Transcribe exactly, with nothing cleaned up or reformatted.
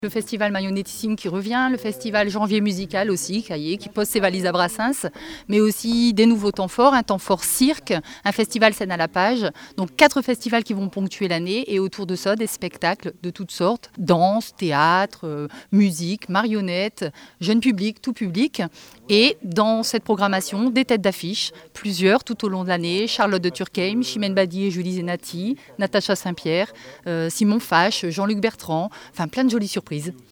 Le festival Marionettissime qui revient, le festival Janvier Musical aussi, Caillé, qui pose ses valises à Brassens, mais aussi des nouveaux temps forts, un temps fort cirque, un festival scène à la page. Donc quatre festivals qui vont ponctuer l'année et autour de ça, des spectacles de toutes sortes, danse, théâtre, euh, musique, marionnettes, jeune public, tout public. Et dans cette programmation, des têtes d'affiche, plusieurs tout au long de l'année, Charlotte de Turckheim, Chimène Badi et Julie Zenati, Natacha Saint-Pierre, euh, Simon Fache, Jean-Luc Bertrand, enfin plein de jolies surprises.